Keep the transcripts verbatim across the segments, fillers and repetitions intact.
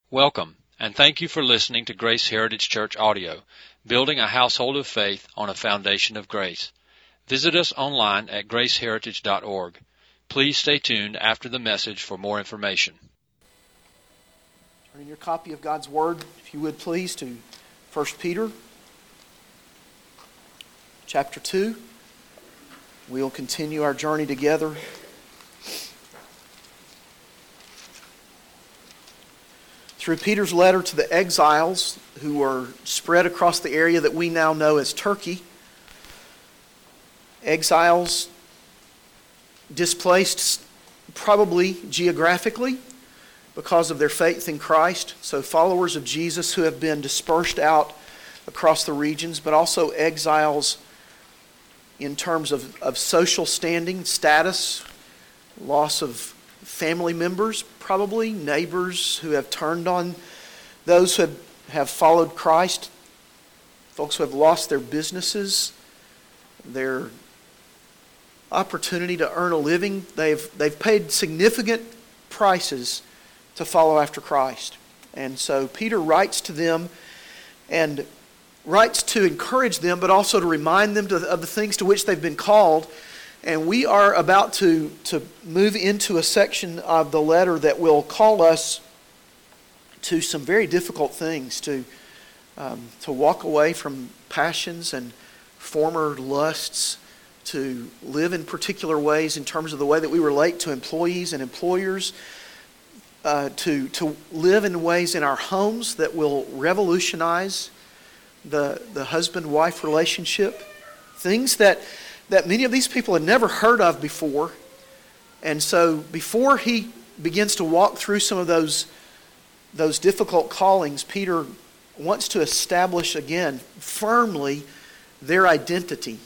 Welcome, and thank you for listening to Grace Heritage Church Audio, building a household of faith on a foundation of grace. Visit us online at grace heritage dot org. Please stay tuned after the message for more information. Turn in your copy of God's Word, if you would please, to First Peter chapter two. We'll continue our journey together. Through Peter's letter to the exiles who were spread across the area that we now know as Turkey. Exiles displaced probably geographically because of their faith in Christ. So followers of Jesus who have been dispersed out across the regions, but also exiles in terms of, of social standing, status, loss of family members, probably neighbors who have turned on those who have, have followed Christ, folks who have lost their businesses, their opportunity to earn a living. They've, they've paid significant prices to follow after Christ. And so Peter writes to them and writes to encourage them, but also to remind them to, of the things to which they've been called. And we are about to, to move into a section of the letter that will call us to some very difficult things, to, um, to walk away from passions and former lusts, to live in particular ways in terms of the way that we relate to employees and employers, uh, to, to live in ways in our homes that will revolutionize the, the husband-wife relationship, things that that many of these people had never heard of before. And so before he begins to walk through some of those, those difficult callings, Peter wants to establish again firmly their identity.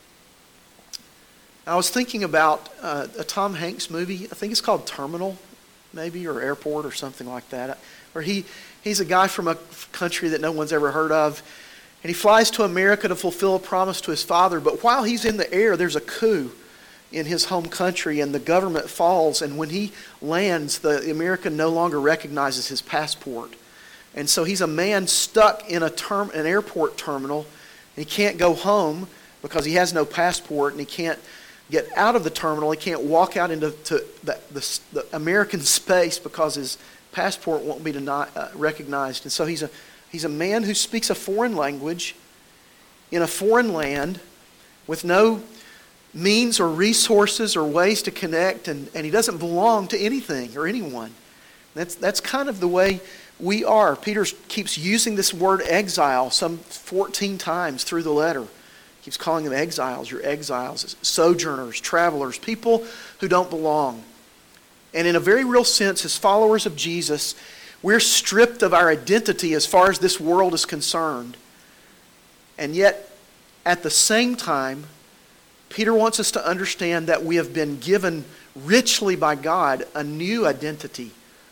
I was thinking about uh, a Tom Hanks movie, I think it's called Terminal, maybe, or Airport or something like that, where he, he's a guy from a country that no one's ever heard of. And he flies to America to fulfill a promise to his father. But while he's in the air, there's a coup in his home country, and the government falls. And when he lands, the American no longer recognizes his passport. And so he's a man stuck in a term, an airport terminal. And he can't go home because he has no passport, and he can't get out of the terminal. He can't walk out into to the, the, the American space because his passport won't be denied, uh, recognized. And so he's a He's a man who speaks a foreign language in a foreign land with no means or resources or ways to connect, and, and he doesn't belong to anything or anyone. That's, that's kind of the way we are. Peter keeps using this word exile some fourteen times through the letter. He keeps calling them exiles. You're exiles, sojourners, travelers, people who don't belong. And in a very real sense, as followers of Jesus, we're stripped of our identity as far as this world is concerned. And yet, at the same time, Peter wants us to understand that we have been given richly by God a new identity,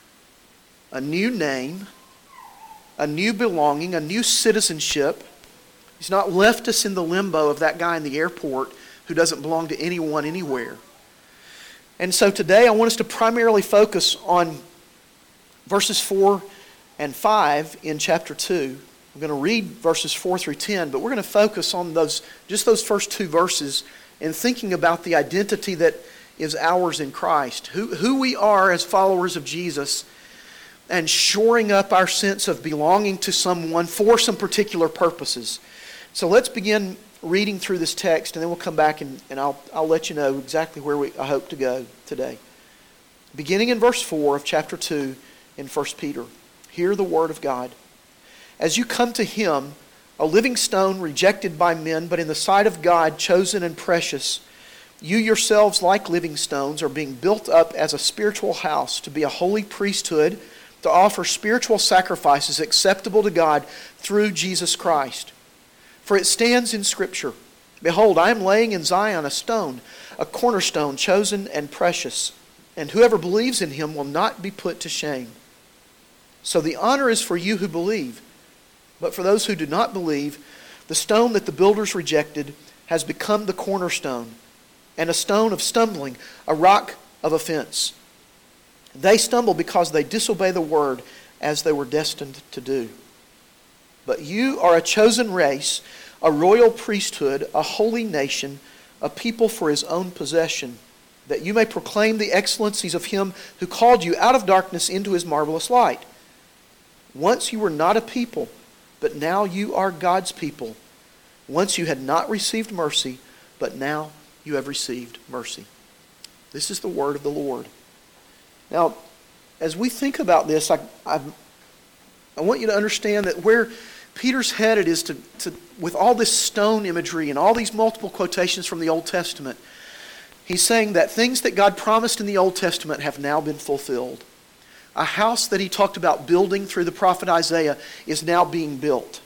a new name, a new belonging, a new citizenship. He's not left us in the limbo of that guy in the airport who doesn't belong to anyone anywhere. And so today I want us to primarily focus on verses four and five in chapter two. I'm going to read verses four through ten, but we're going to focus on those, just those first two verses in thinking about the identity that is ours in Christ, who, who we are as followers of Jesus, and shoring up our sense of belonging to someone for some particular purposes. So let's begin reading through this text, and then we'll come back and, and I'll, I'll let you know exactly where we, I hope to go today. Beginning in verse four of chapter two, in First Peter. Hear the word of God. As you come to him, a living stone rejected by men, but in the sight of God chosen and precious, you yourselves, like living stones, are being built up as a spiritual house to be a holy priesthood, to offer spiritual sacrifices acceptable to God through Jesus Christ. For it stands in Scripture, behold, I am laying in Zion a stone, a cornerstone chosen and precious, and whoever believes in him will not be put to shame. So the honor is for you who believe. But for those who do not believe, the stone that the builders rejected has become the cornerstone, and a stone of stumbling, a rock of offense. They stumble because they disobey the word as they were destined to do. But you are a chosen race, a royal priesthood, a holy nation, a people for His own possession, that you may proclaim the excellencies of Him who called you out of darkness into His marvelous light. Once you were not a people, but now you are God's people. Once you had not received mercy, but now you have received mercy. This is the word of the Lord. Now, as we think about this, I, I, I want you to understand that where Peter's headed is to, to, with all this stone imagery and all these multiple quotations from the Old Testament, he's saying that things that God promised in the Old Testament have now been fulfilled. A house that He talked about building through the prophet Isaiah is now being built.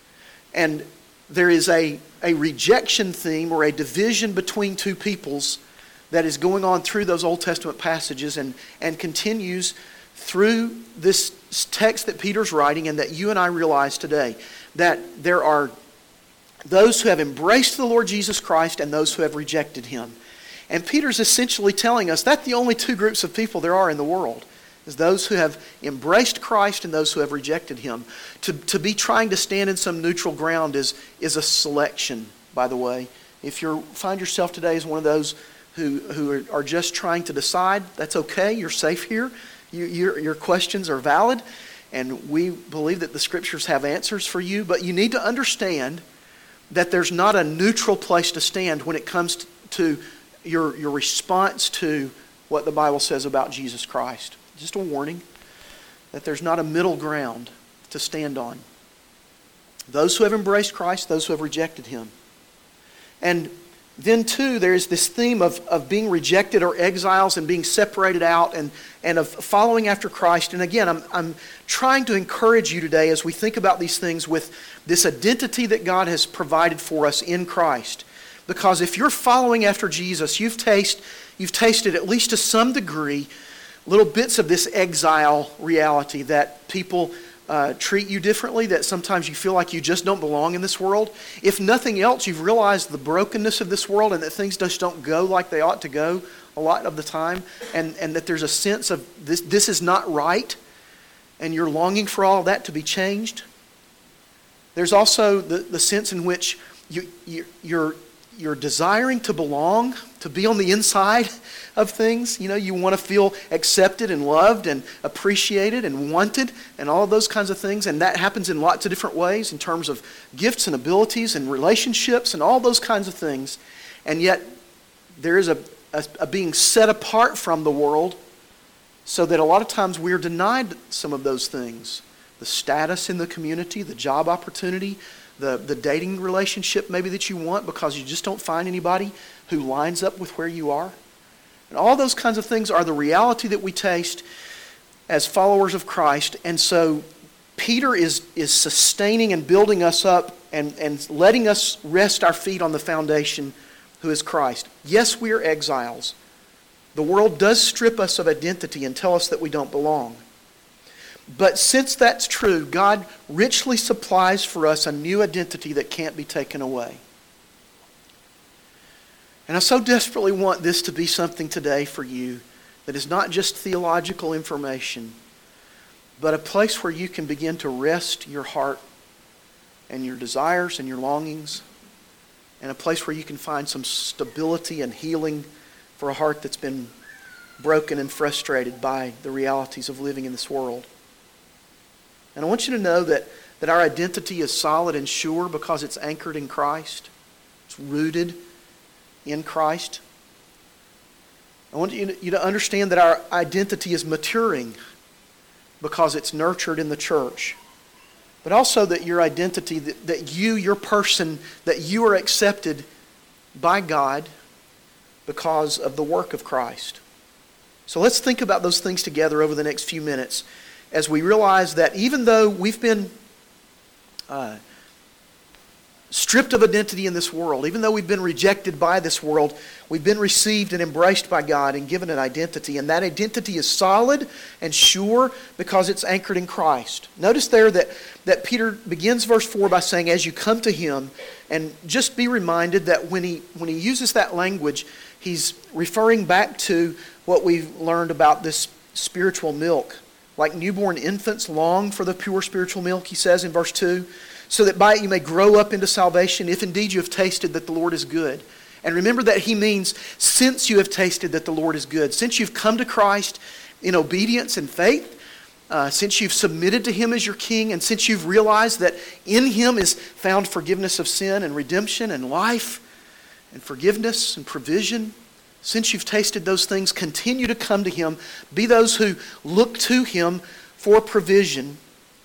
And there is a, a rejection theme or a division between two peoples that is going on through those Old Testament passages and, and continues through this text that Peter's writing and that you and I realize today. That there are those who have embraced the Lord Jesus Christ and those who have rejected Him. And Peter's essentially telling us that the only two groups of people there are in the world is those who have embraced Christ and those who have rejected Him. To, to be trying to stand in some neutral ground is, is a selection, by the way. If you find yourself today as one of those who, who are, are just trying to decide, that's okay, you're safe here. You, your, your questions are valid, and we believe that the Scriptures have answers for you, but you need to understand that there's not a neutral place to stand when it comes to, to your, your response to what the Bible says about Jesus Christ. Just a warning that there's not a middle ground to stand on. Those who have embraced Christ, those who have rejected Him. And then too, there is this theme of, of being rejected or exiles and being separated out and, and of following after Christ. And again, I'm, I'm trying to encourage you today as we think about these things with this identity that God has provided for us in Christ. Because if you're following after Jesus, you've, taste, you've tasted at least to some degree little bits of this exile reality that people uh, treat you differently, that sometimes you feel like you just don't belong in this world. If nothing else, you've realized the brokenness of this world and that things just don't go like they ought to go a lot of the time, and, and that there's a sense of this, this is not right, and you're longing for all of that to be changed. There's also the, the sense in which you, you, you're You're desiring to belong, to be on the inside of things. You know, you want to feel accepted and loved and appreciated and wanted and all of those kinds of things. And that happens in lots of different ways in terms of gifts and abilities and relationships and all those kinds of things. And yet there is a, a, a being set apart from the world so that a lot of times we're denied some of those things. The status in the community, the job opportunity, The, the dating relationship maybe that you want because you just don't find anybody who lines up with where you are. And all those kinds of things are the reality that we taste as followers of Christ. And so Peter is, is sustaining and building us up and, and letting us rest our feet on the foundation who is Christ. Yes, we are exiles. The world does strip us of identity and tell us that we don't belong. But since that's true, God richly supplies for us a new identity that can't be taken away. And I so desperately want this to be something today for you that is not just theological information, but a place where you can begin to rest your heart and your desires and your longings, and a place where you can find some stability and healing for a heart that's been broken and frustrated by the realities of living in this world. And I want you to know that, that our identity is solid and sure because it's anchored in Christ. It's rooted in Christ. I want you to, you to understand that our identity is maturing because it's nurtured in the church. But also that your identity, that, that you, your person, that you are accepted by God because of the work of Christ. So let's think about those things together over the next few minutes, as we realize that even though we've been uh, stripped of identity in this world, even though we've been rejected by this world, we've been received and embraced by God and given an identity. And that identity is solid and sure because it's anchored in Christ. Notice there that, that Peter begins verse four by saying, as you come to Him, and just be reminded that when he, when he uses that language, he's referring back to what we've learned about this spiritual milk Like newborn infants long for the pure spiritual milk, he says in verse two, so that by it you may grow up into salvation, if indeed you have tasted that the Lord is good. And remember that he means since you have tasted that the Lord is good. Since you've come to Christ in obedience and faith, uh, since you've submitted to him as your king, and since you've realized that in him is found forgiveness of sin and redemption and life and forgiveness and provision, since you've tasted those things, continue to come to him. Be those who look to him for provision.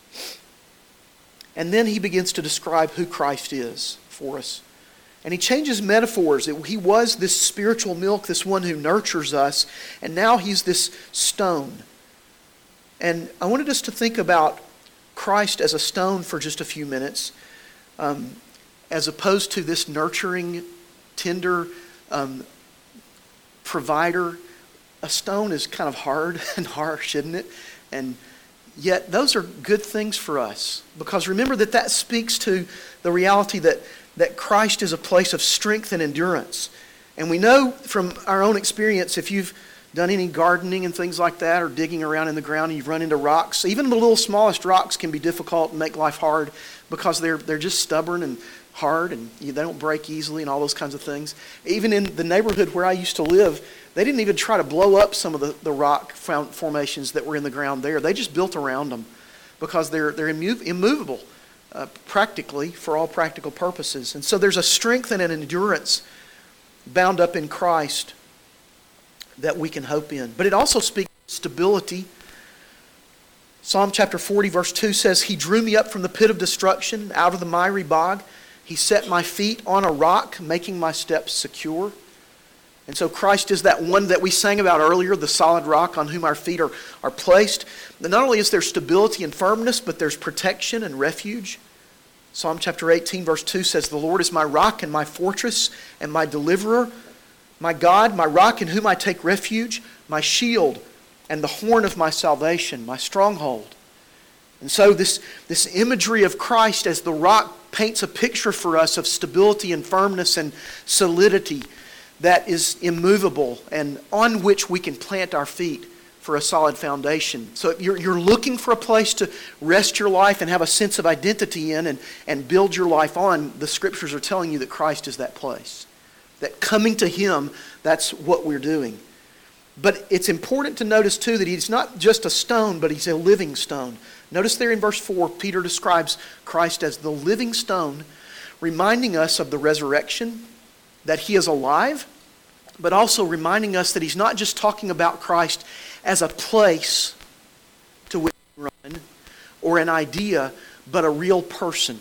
And then he begins to describe who Christ is for us. And he changes metaphors. He was this spiritual milk, this one who nurtures us, and now he's this stone. And I wanted us to think about Christ as a stone for just a few minutes, um, as opposed to this nurturing, tender um, provider. A stone is kind of hard and harsh, isn't it? And yet those are good things for us, because remember that that speaks to the reality that that Christ is a place of strength and endurance. And we know from our own experience, if you've done any gardening and things like that, or digging around in the ground and you've run into rocks, even the little smallest rocks can be difficult and make life hard because they're they're just stubborn and hard, and you, they don't break easily and all those kinds of things. Even in the neighborhood where I used to live, they didn't even try to blow up some of the, the rock formations that were in the ground there. They just built around them because they're they're immo- immovable. Uh, practically, for all practical purposes. And so there's a strength and an endurance bound up in Christ that we can hope in. But it also speaks of stability. Psalm chapter forty verse two says, He drew me up from the pit of destruction, out of the miry bog. He set my feet on a rock, making my steps secure. And so Christ is that one that we sang about earlier, the solid rock on whom our feet are, are placed. And not only is there stability and firmness, but there's protection and refuge. Psalm chapter eighteen verse two says, The Lord is my rock and my fortress and my deliverer, my God, my rock in whom I take refuge, my shield and the horn of my salvation, my stronghold. And so this, this imagery of Christ as the rock paints a picture for us of stability and firmness and solidity that is immovable and on which we can plant our feet for a solid foundation. So if you're, you're looking for a place to rest your life and have a sense of identity in and, and build your life on, the Scriptures are telling you that Christ is that place. That coming to Him, that's what we're doing. But it's important to notice too that He's not just a stone, but He's a living stone. Notice there in verse four, Peter describes Christ as the living stone, reminding us of the resurrection, that He is alive, but also reminding us that He's not just talking about Christ as a place to which we run or an idea, but a real person.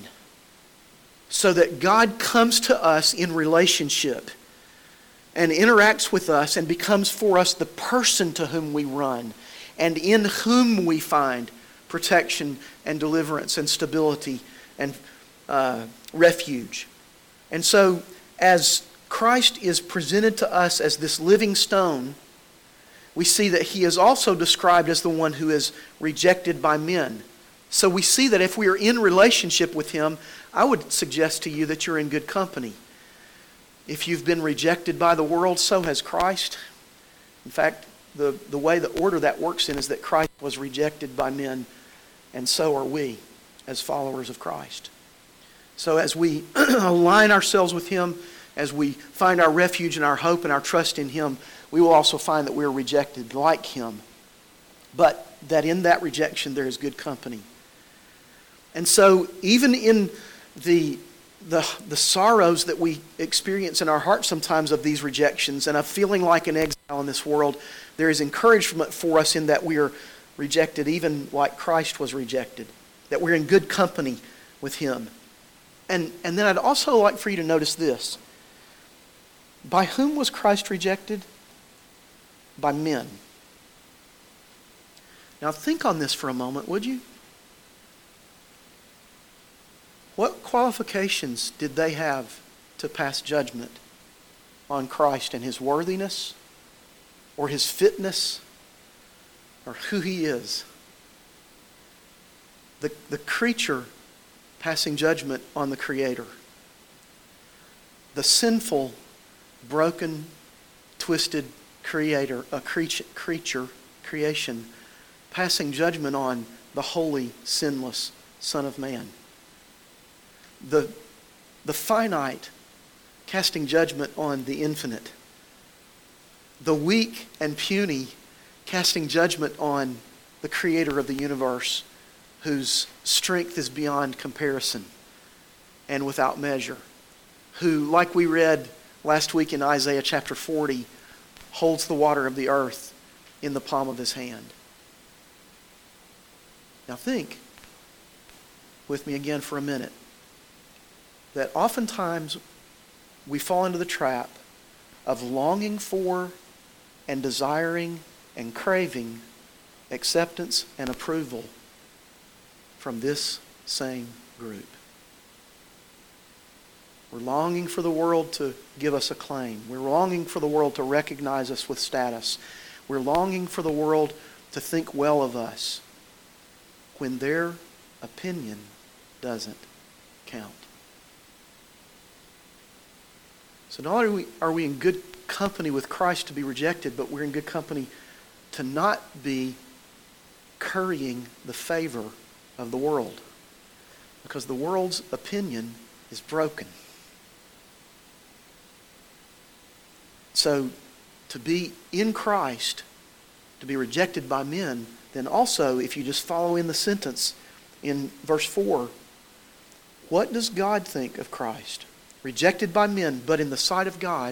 So that God comes to us in relationship and interacts with us and becomes for us the person to whom we run and in whom we find protection and deliverance and stability and uh, refuge. And so as Christ is presented to us as this living stone, we see that He is also described as the one who is rejected by men. So we see that if we are in relationship with Him, I would suggest to you that you're in good company. If you've been rejected by the world, so has Christ. In fact, the, the way the order that works in is that Christ was rejected by men, and so are we as followers of Christ. So as we align ourselves with Him, as we find our refuge and our hope and our trust in Him, we will also find that we are rejected like Him. But that in that rejection there is good company. And so even in the, the, the sorrows that we experience in our hearts sometimes of these rejections and of feeling like an exile in this world, there is encouragement for us in that we are rejected even like Christ was rejected. That we're in good company with Him. And, and then I'd also like for you to notice this. By whom was Christ rejected? By men. Now think on this for a moment, would you? What qualifications did they have to pass judgment on Christ and His worthiness or His fitness or who He is? The, the creature passing judgment on the Creator. The sinful, broken, twisted creator, a creature, creature, creation, passing judgment on the holy, sinless Son of Man. The, the finite casting judgment on the infinite. The weak and puny casting judgment on the Creator of the universe, whose strength is beyond comparison and without measure. Who, like we read last week in Isaiah chapter forty, holds the water of the earth in the palm of His hand. Now think with me again for a minute that oftentimes we fall into the trap of longing for and desiring and craving acceptance and approval from this same group. We're longing for the world to give us acclaim. We're longing for the world to recognize us with status. We're longing for the world to think well of us when their opinion doesn't count. So not only are we, are we in good company with Christ to be rejected, but we're in good company to not be currying the favor of the world, because the world's opinion is broken. So to be in Christ, to be rejected by men, then also, if you just follow in the sentence in verse four, what does God think of Christ? Rejected by men, but in the sight of God,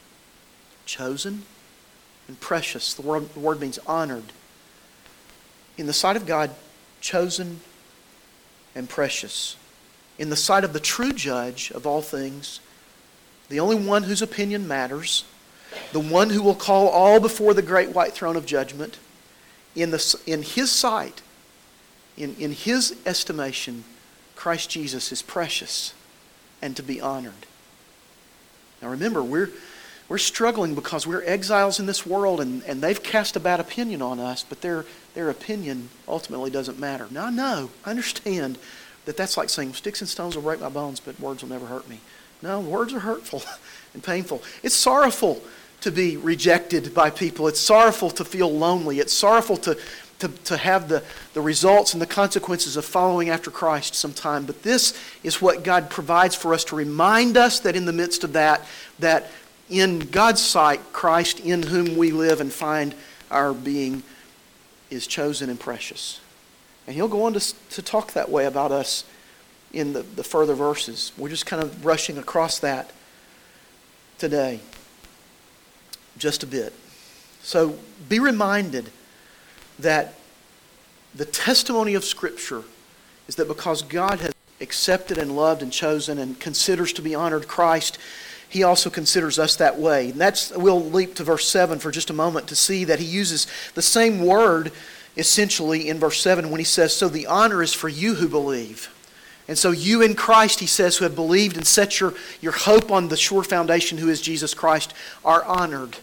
chosen and precious. The word, the word means honored. In the sight of God, chosen and precious. In the sight of the true judge of all things, the only one whose opinion matters, the one who will call all before the great white throne of judgment, in, the, in His sight, in, in His estimation, Christ Jesus is precious and to be honored. Now remember, we're we're struggling because we're exiles in this world, and, and they've cast a bad opinion on us, but their their opinion ultimately doesn't matter. Now I know, I understand that that's like saying sticks and stones will break my bones, but words will never hurt me. No, words are hurtful and painful. It's sorrowful to be rejected by people. It's sorrowful to feel lonely. It's sorrowful to To, to have the, the results and the consequences of following after Christ sometime. But this is what God provides for us to remind us that in the midst of that, that in God's sight, Christ in whom we live and find our being is chosen and precious. And He'll go on to, to talk that way about us in the, the further verses. We're just kind of rushing across that today just a bit. So be reminded that the testimony of Scripture is that because God has accepted and loved and chosen and considers to be honored Christ, He also considers us that way. And that's, we'll leap to verse seven for just a moment to see that He uses the same word essentially in verse seven when He says, so the honor is for you who believe. And so you in Christ, He says, who have believed and set your, your hope on the sure foundation who is Jesus Christ, are honored.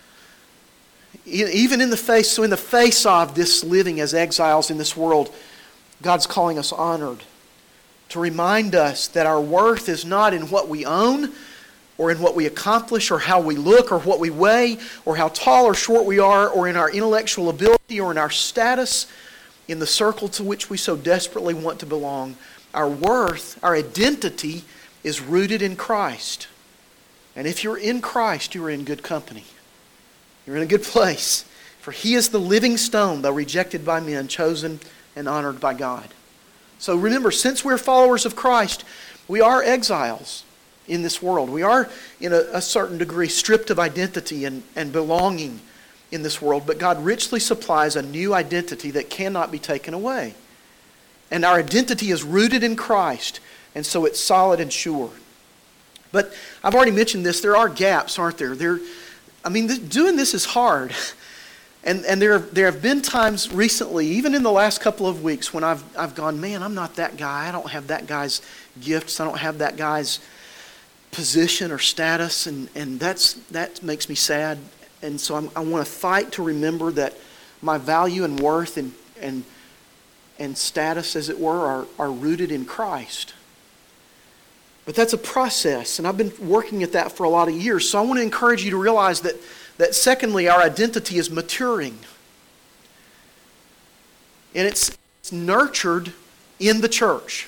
Even in the face, so in the face of this living as exiles in this world, God's calling us honored. To remind us that our worth is not in what we own, or in what we accomplish, or how we look, or what we weigh, or how tall or short we are, or in our intellectual ability, or in our status, in the circle to which we so desperately want to belong. Our worth, our identity, is rooted in Christ. And if you're in Christ, you are in good company. You're in a good place. For He is the living stone, though rejected by men, chosen and honored by God. So remember, since we're followers of Christ, we are exiles in this world. We are, in a, a certain degree, stripped of identity and, and belonging in this world. But God richly supplies a new identity that cannot be taken away. And our identity is rooted in Christ, and so it's solid and sure. But I've already mentioned this. There are gaps, aren't there? There I mean, th- doing this is hard. And and there there have been times recently, even in the last couple of weeks, when I've I've gone, man, I'm not that guy. I don't have that guy's gifts. I don't have that guy's position or status. And, and that's that makes me sad. And so I'm, I want to fight to remember that my value and worth and and and status, as it were, are, are rooted in Christ. But that's a process, and I've been working at that for a lot of years. So I want to encourage you to realize that, that secondly, our identity is maturing. And it's, it's nurtured in the church.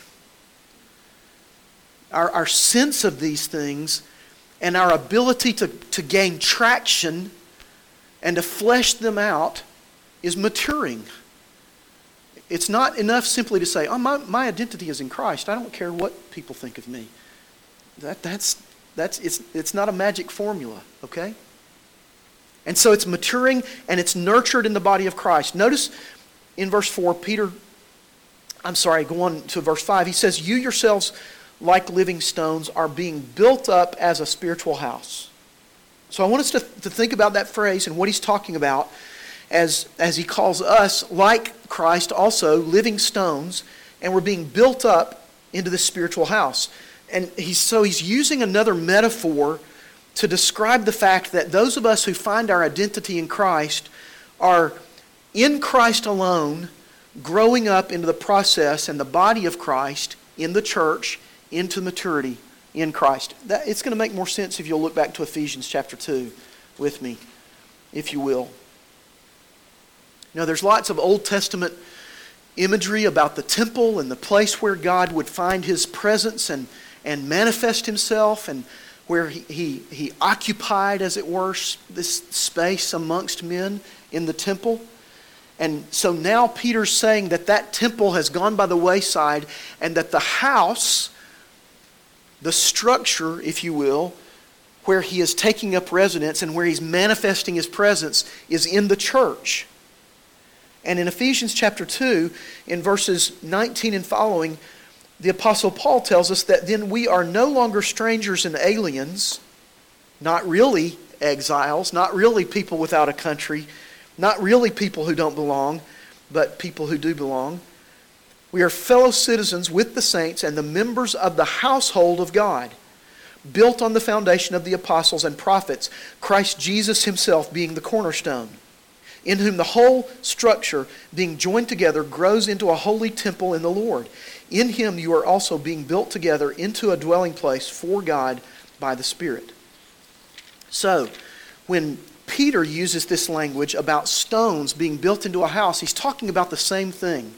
Our, our sense of these things and our ability to, to gain traction and to flesh them out is maturing. It's not enough simply to say, oh, my, my identity is in Christ. I don't care what people think of me. That, that's, that's, it's, it's not a magic formula, okay? And so it's maturing and it's nurtured in the body of Christ. Notice in verse four, Peter, I'm sorry, go on to verse five. He says, you yourselves, like living stones, are being built up as a spiritual house. So I want us to, to think about that phrase and what he's talking about as, as he calls us, like Christ, also living stones, and we're being built up into this spiritual house. And he's, so he's using another metaphor to describe the fact that those of us who find our identity in Christ are in Christ alone, growing up into the process and the body of Christ in the church into maturity in Christ. That, it's going to make more sense if you'll look back to Ephesians chapter two with me, if you will. You know, there's lots of Old Testament imagery about the temple and the place where God would find His presence and, and manifest Himself, and where he, he, he occupied, as it were, this space amongst men in the temple. And so now Peter's saying that that temple has gone by the wayside, and that the house, the structure, if you will, where he is taking up residence and where he's manifesting his presence, is in the church. And in Ephesians chapter two, in verses nineteen and following, the Apostle Paul tells us that then we are no longer strangers and aliens, not really exiles, not really people without a country, not really people who don't belong, but people who do belong. We are fellow citizens with the saints and the members of the household of God, built on the foundation of the apostles and prophets, Christ Jesus Himself being the cornerstone, in whom the whole structure, being joined together, grows into a holy temple in the Lord. In Him you are also being built together into a dwelling place for God by the Spirit. So, when Peter uses this language about stones being built into a house, he's talking about the same thing.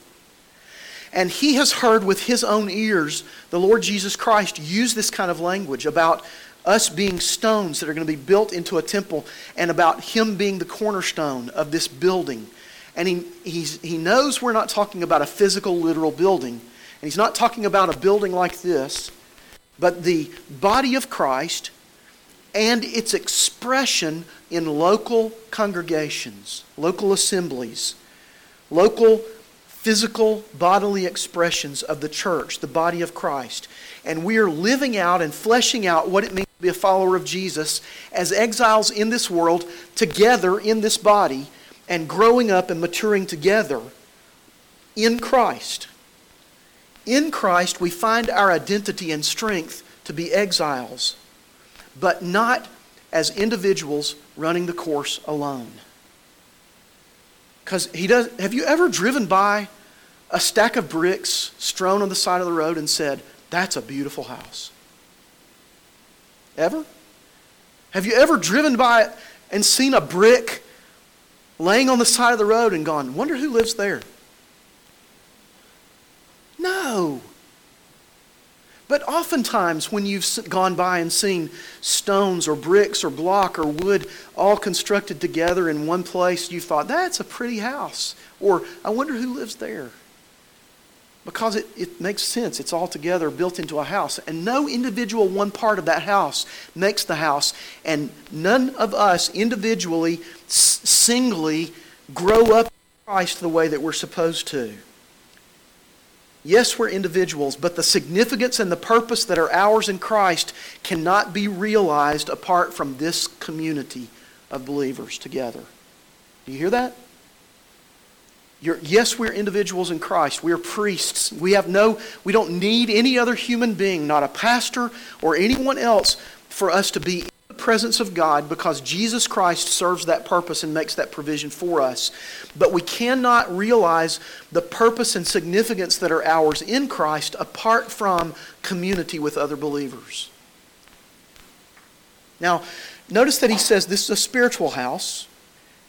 And he has heard with his own ears the Lord Jesus Christ use this kind of language about us being stones that are going to be built into a temple, and about Him being the cornerstone of this building. And he, he's, he knows we're not talking about a physical, literal building. And he's not talking about a building like this, but the body of Christ and its expression in local congregations, local assemblies, local physical bodily expressions of the church, the body of Christ. And we are living out and fleshing out what it means to be a follower of Jesus as exiles in this world, together in this body, and growing up and maturing together in Christ. In Christ we find our identity and strength to be exiles, but not as individuals running the course alone. Because he does. Have you ever driven by a stack of bricks strewn on the side of the road and said, "That's a beautiful house"? Ever? Have you ever driven by it and seen a brick laying on the side of the road and gone, "Wonder who lives there"? No. But oftentimes when you've gone by and seen stones or bricks or block or wood all constructed together in one place, you thought, "That's a pretty house." Or, "I wonder who lives there." Because it, it makes sense. It's all together built into a house. And no individual one part of that house makes the house. And none of us individually, s- singly, grow up in Christ the way that we're supposed to. Yes, we're individuals, but the significance and the purpose that are ours in Christ cannot be realized apart from this community of believers together. Do you hear that? You're, yes, we're individuals in Christ. We're priests. We have no, we don't need any other human being, not a pastor or anyone else, for us to be in the presence of God, because Jesus Christ serves that purpose and makes that provision for us. But we cannot realize the purpose and significance that are ours in Christ apart from community with other believers. Now, notice that he says this is a spiritual house.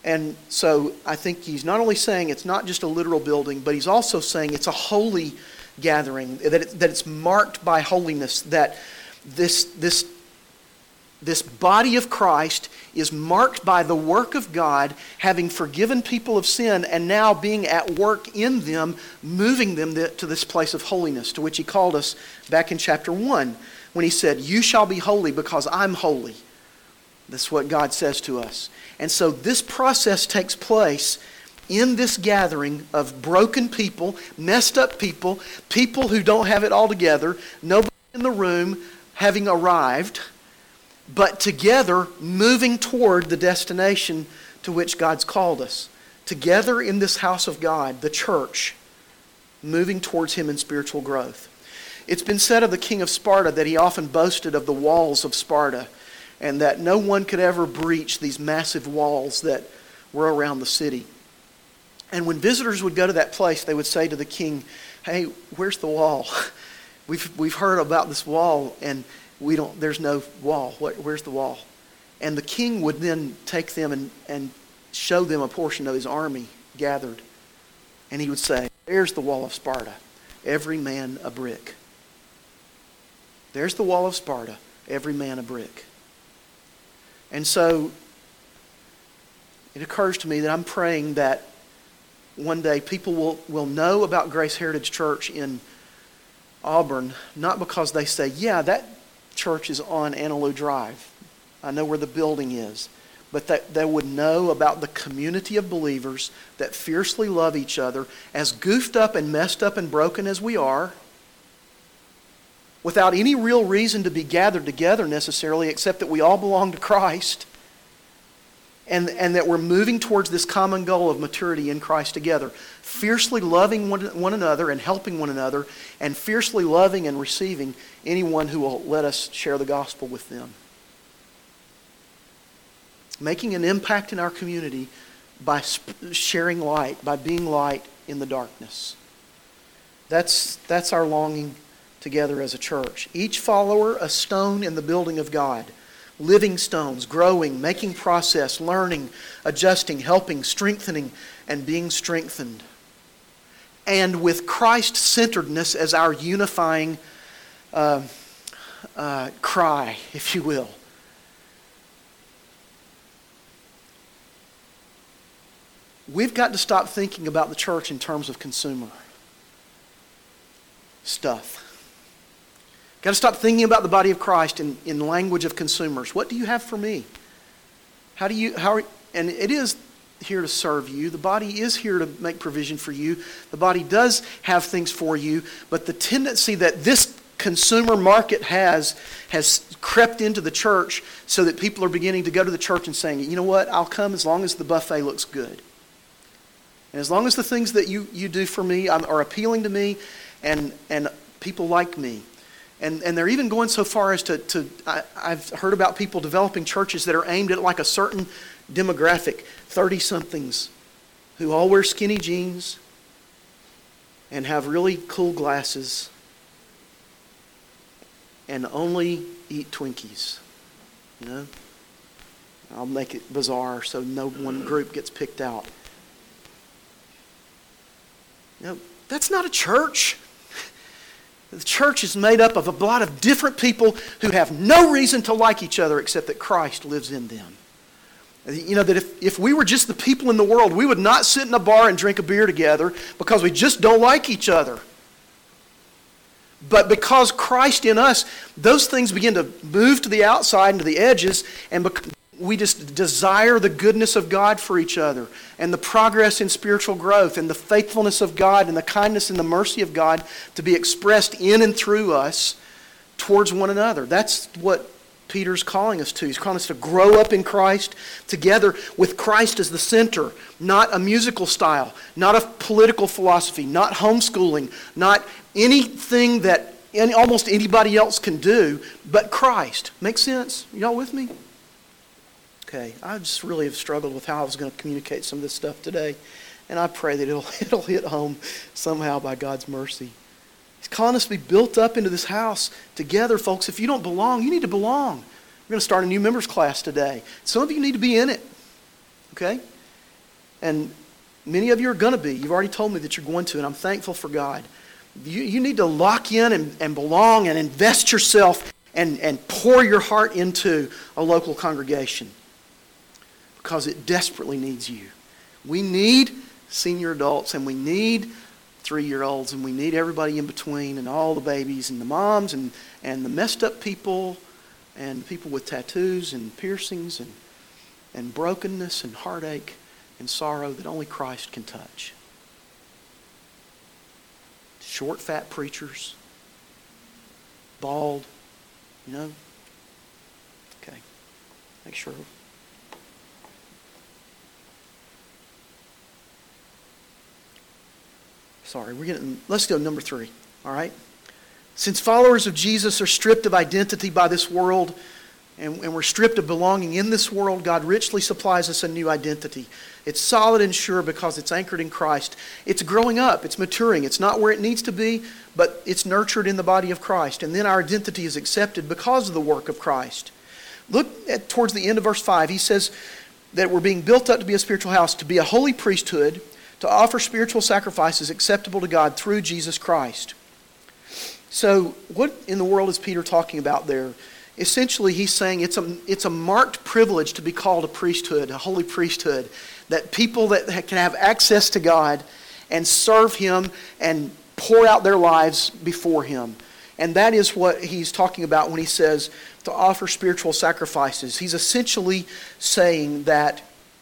And so I think he's not only saying it's not just a literal building, but he's also saying it's a holy gathering, that, it, that it's marked by holiness, that this, this, this body of Christ is marked by the work of God, having forgiven people of sin and now being at work in them, moving them to this place of holiness, to which he called us back in chapter one, when he said, "You shall be holy because I'm holy." That's what God says to us. And so this process takes place in this gathering of broken people, messed up people, people who don't have it all together, nobody in the room having arrived, but together moving toward the destination to which God's called us. Together in this house of God, the church, moving towards Him in spiritual growth. It's been said of the king of Sparta that he often boasted of the walls of Sparta, and that no one could ever breach these massive walls that were around the city. And when visitors would go to that place, they would say to the king, "Hey, where's the wall? We've we've heard about this wall, and we don't. There's no wall. What, where's the wall?" And the king would then take them and, and show them a portion of his army gathered. And he would say, "There's the wall of Sparta. Every man a brick. There's the wall of Sparta. Every man a brick." And so it occurs to me that I'm praying that one day people will, will know about Grace Heritage Church in Auburn, not because they say, "Yeah, that church is on Annaloo Drive. I know where the building is." But that they would know about the community of believers that fiercely love each other, as goofed up and messed up and broken as we are, without any real reason to be gathered together necessarily, except that we all belong to Christ, and, and that we're moving towards this common goal of maturity in Christ together, fiercely loving one, one another and helping one another, and fiercely loving and receiving anyone who will let us share the gospel with them. Making an impact in our community by sharing light, by being light in the darkness. That's, that's our longing together as a church. Each follower a stone in the building of God. Living stones, growing, making process, learning, adjusting, helping, strengthening, and being strengthened. And with Christ-centeredness as our unifying uh, uh, cry, if you will. We've got to stop thinking about the church in terms of consumer stuff. Got to stop thinking about the body of Christ in, in language of consumers. What do you have for me? How do you, how are, and it is here to serve you. The body is here to make provision for you. The body does have things for you, but the tendency that this consumer market has, has crept into the church so that people are beginning to go to the church and saying, "You know what, I'll come as long as the buffet looks good. And as long as the things that you, you do for me are appealing to me and, and people like me." And, and they're even going so far as to, to I, I've heard about people developing churches that are aimed at like a certain demographic, thirty-somethings, who all wear skinny jeans and have really cool glasses and only eat Twinkies. You know? I'll make it bizarre so no one group gets picked out. You know, that's not a church. The church is made up of a lot of different people who have no reason to like each other except that Christ lives in them. You know, that if, if we were just the people in the world, we would not sit in a bar and drink a beer together because we just don't like each other. But because Christ in us, those things begin to move to the outside and to the edges, and we just desire the goodness of God for each other, and the progress in spiritual growth, and the faithfulness of God, and the kindness and the mercy of God to be expressed in and through us towards one another. That's what Peter's calling us to. He's calling us to grow up in Christ together with Christ as the center, not a musical style, not a political philosophy, not homeschooling, not anything that any, almost anybody else can do, but Christ. Make sense? Y'all with me? Okay, I just really have struggled with how I was going to communicate some of this stuff today, and I pray that it'll, it'll hit home somehow by God's mercy. He's calling us to be built up into this house together, folks. If you don't belong, you need to belong. We're going to start a new members class today. Some of you need to be in it, okay? And many of you are going to be. You've already told me that you're going to, and I'm thankful for God. You, you need to lock in and, and belong and invest yourself and, and pour your heart into a local congregation because it desperately needs you. We need senior adults, and we need three-year-olds, and we need everybody in between, and all the babies and the moms and, and the messed up people and people with tattoos and piercings and, and brokenness and heartache and sorrow that only Christ can touch. Short, fat preachers, bald, you know. Okay, make sure. Sorry, we're getting. Let's go number three. All right. Since followers of Jesus are stripped of identity by this world, and, and we're stripped of belonging in this world, God richly supplies us a new identity. It's solid and sure because it's anchored in Christ. It's growing up. It's maturing. It's not where it needs to be, but it's nurtured in the body of Christ. And then our identity is accepted because of the work of Christ. Look at towards the end of verse five. He says that we're being built up to be a spiritual house, to be a holy priesthood, to offer spiritual sacrifices acceptable to God through Jesus Christ. So what in the world is Peter talking about there? Essentially, he's saying it's a, it's a marked privilege to be called a priesthood, a holy priesthood, that people that can have access to God and serve Him and pour out their lives before Him. And that is what he's talking about when he says to offer spiritual sacrifices. He's essentially saying that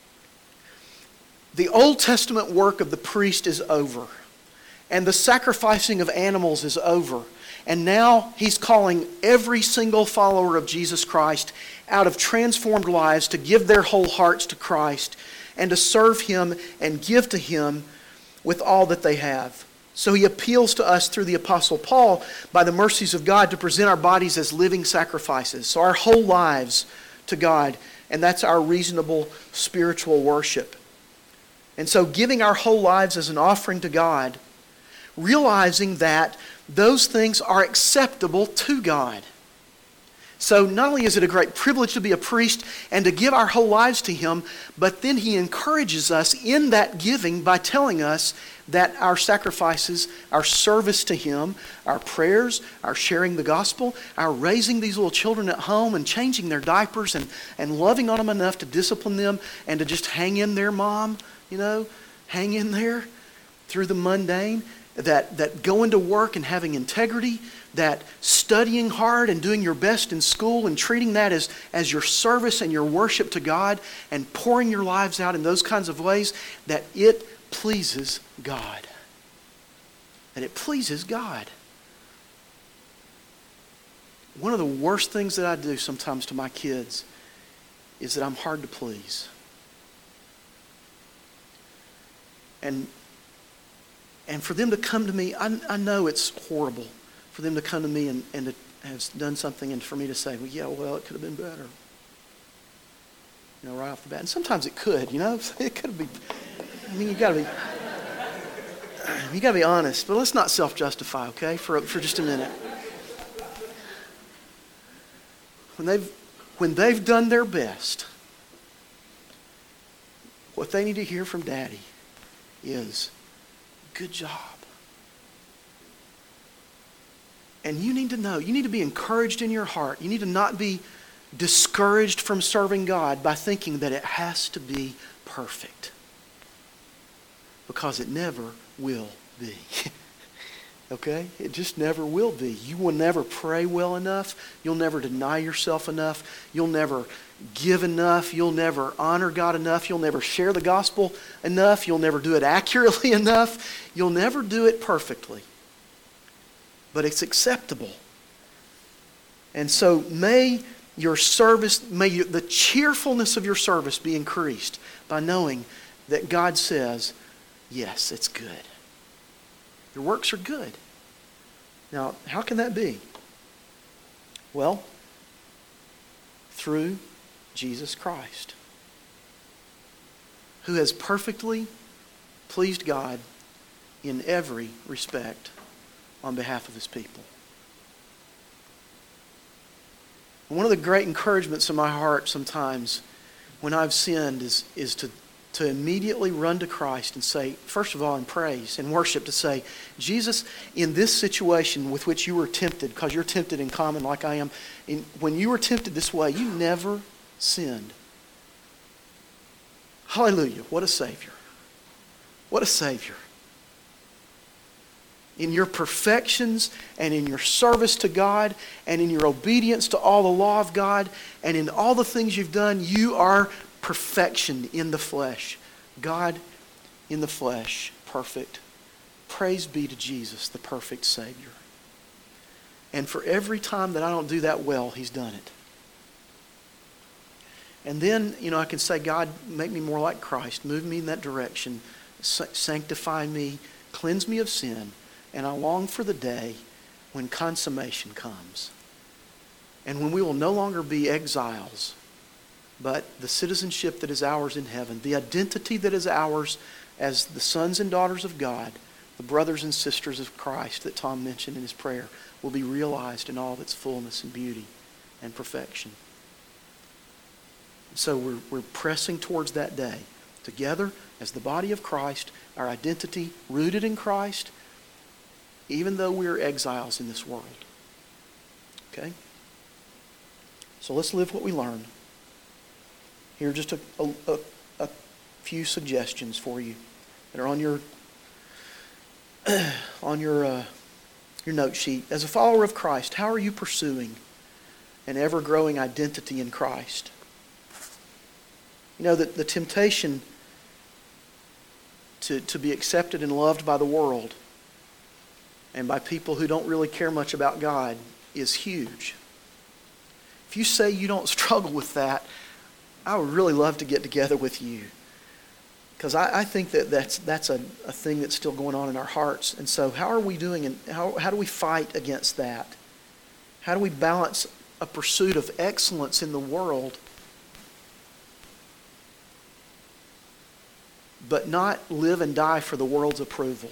the Old Testament work of the priest is over, and the sacrificing of animals is over. And now he's calling every single follower of Jesus Christ out of transformed lives to give their whole hearts to Christ and to serve Him and give to Him with all that they have. So he appeals to us through the Apostle Paul by the mercies of God to present our bodies as living sacrifices. So our whole lives to God, and that's our reasonable spiritual worship. And so giving our whole lives as an offering to God, realizing that those things are acceptable to God. So not only is it a great privilege to be a priest and to give our whole lives to Him, but then He encourages us in that giving by telling us that our sacrifices, our service to Him, our prayers, our sharing the gospel, our raising these little children at home and changing their diapers and, and loving on them enough to discipline them and to just hang in there, Mom, you know, hang in there through the mundane, that, that going to work and having integrity, that studying hard and doing your best in school and treating that as, as your service and your worship to God and pouring your lives out in those kinds of ways, that it pleases God. That it pleases God. One of the worst things that I do sometimes to my kids is that I'm hard to please. And and for them to come to me, I, I know it's horrible for them to come to me and, and to have done something and for me to say, well, yeah, well, it could have been better. You know, right off the bat. And sometimes it could, you know. It could have been, I mean, you got to be, you got to be honest. But let's not self-justify, okay, for, for just a minute. When they've, when they've done their best, what they need to hear from Daddy is, good job. And you need to know, you need to be encouraged in your heart. You need to not be discouraged from serving God by thinking that it has to be perfect. Because it never will be. Okay? It just never will be. You will never pray well enough. You'll never deny yourself enough. You'll never give enough. You'll never honor God enough. You'll never share the gospel enough. You'll never do it accurately enough. You'll never do it perfectly. But it's acceptable. And so may your service, may you, the cheerfulness of your service be increased by knowing that God says, yes, it's good. Your works are good. Now, how can that be? Well, through Jesus Christ, who has perfectly pleased God in every respect on behalf of His people. One of the great encouragements in my heart sometimes when I've sinned is, is to to immediately run to Christ and say, first of all, in praise and worship, to say, Jesus, in this situation with which you were tempted, because you're tempted in common like I am, in, when you were tempted this way, you never sinned. Hallelujah. What a Savior. What a Savior. In your perfections and in your service to God and in your obedience to all the law of God and in all the things you've done, you are perfection in the flesh. God in the flesh, perfect. Praise be to Jesus, the perfect Savior. And for every time that I don't do that well, He's done it. And then, you know, I can say, God, make me more like Christ. Move me in that direction. Sanctify me. Cleanse me of sin. And I long for the day when consummation comes. And when we will no longer be exiles, but the citizenship that is ours in heaven, the identity that is ours as the sons and daughters of God, the brothers and sisters of Christ that Tom mentioned in his prayer, will be realized in all of its fullness and beauty and perfection. So we're, we're pressing towards that day. Together, as the body of Christ, our identity rooted in Christ, even though we're exiles in this world. Okay? So let's live what we learn. Here are just a, a, a few suggestions for you that are on your on your uh, your note sheet. As a follower of Christ, how are you pursuing an ever-growing identity in Christ? You know, that the temptation to, to be accepted and loved by the world and by people who don't really care much about God is huge. If you say you don't struggle with that, I would really love to get together with you. Because I, I think that that's, that's a, a thing that's still going on in our hearts. And so how are we doing, and how, how do we fight against that? How do we balance a pursuit of excellence in the world, but not live and die for the world's approval?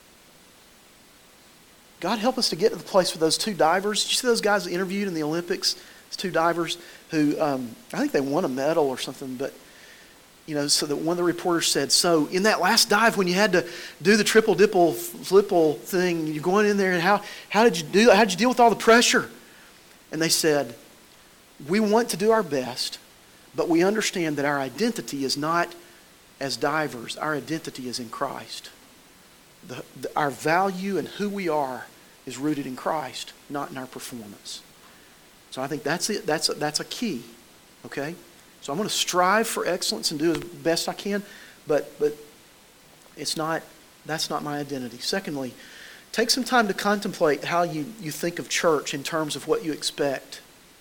God help us to get to the place where those two divers, did you see those guys interviewed in the Olympics? Those two divers who, um, I think they won a medal or something, but, you know, so that one of the reporters said, so in that last dive when you had to do the triple dipple flipple thing, you're going in there, and how, how did you do that? How did you deal with all the pressure? And they said, we want to do our best, but we understand that our identity is not as divers. Our identity is in Christ. The, the, our value and who we are is rooted in Christ, not in our performance. So I think that's it. That's a, that's a key. Okay? So I'm going to strive for excellence and do as best I can, but but it's not that's not my identity. Secondly, take some time to contemplate how you, you think of church in terms of what you expect.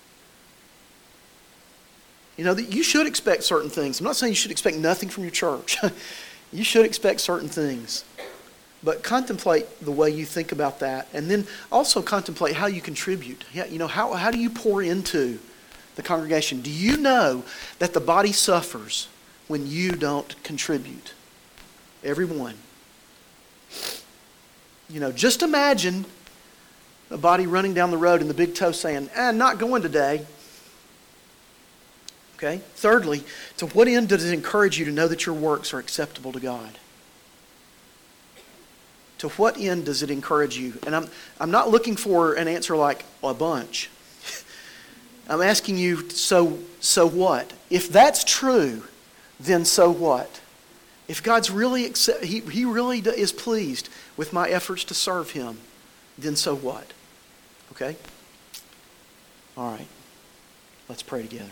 You know, that you should expect certain things. I'm not saying you should expect nothing from your church. You should expect certain things. But contemplate the way you think about that. And then also contemplate how you contribute. You know, how, how do you pour into the congregation? Do you know that the body suffers when you don't contribute? Everyone. You know, just imagine a body running down the road and the big toe saying, eh, not going today. Okay? Thirdly, to what end does it encourage you to know that your works are acceptable to God? To what end does it encourage you? And I'm I'm not looking for an answer like a bunch. I'm asking you, so so what? If that's true, then so what? If God's really accept, he he really is pleased with my efforts to serve Him, then so what? Okay? All right. Let's pray together.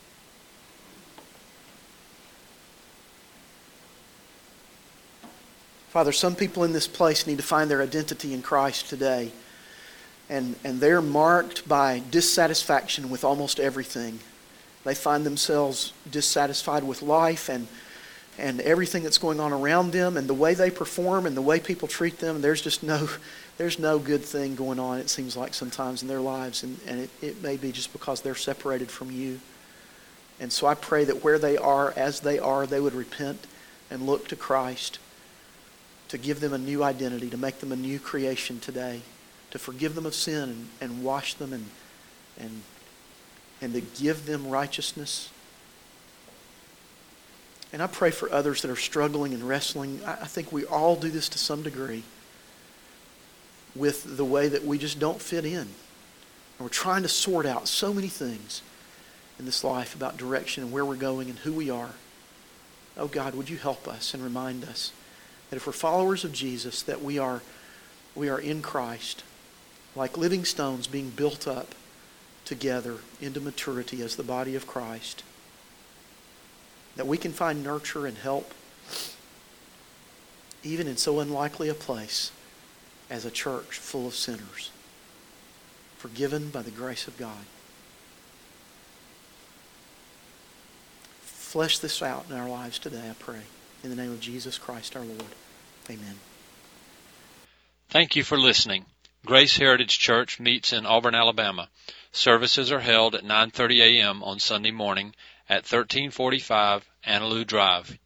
Father, some people in this place need to find their identity in Christ today. And, and they're marked by dissatisfaction with almost everything. They find themselves dissatisfied with life and, and everything that's going on around them and the way they perform and the way people treat them. There's just no, there's no good thing going on, it seems like sometimes in their lives. And, and it, it may be just because they're separated from you. And so I pray that where they are, as they are, they would repent and look to Christ to give them a new identity, to make them a new creation today, to forgive them of sin and, and wash them and, and, and to give them righteousness. And I pray for others that are struggling and wrestling. I, I think we all do this to some degree with the way that we just don't fit in. And we're trying to sort out so many things in this life about direction and where we're going and who we are. Oh God, would you help us and remind us that if we're followers of Jesus, that we are, we are in Christ, like living stones being built up together into maturity as the body of Christ. That we can find nurture and help even in so unlikely a place as a church full of sinners, forgiven by the grace of God. Flesh this out in our lives today, I pray. In the name of Jesus Christ our Lord. Amen. Thank you for listening. Grace Heritage Church meets in Auburn, Alabama. Services are held at nine thirty a.m. on Sunday morning at thirteen forty-five Annaloo Drive,